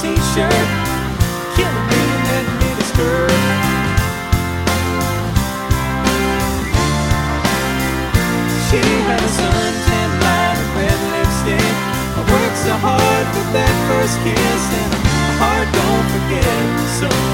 t-shirt, killing me in that mini skirt. She had a suntan line of red lipstick. I worked so hard for that first kiss, and my heart don't forget. So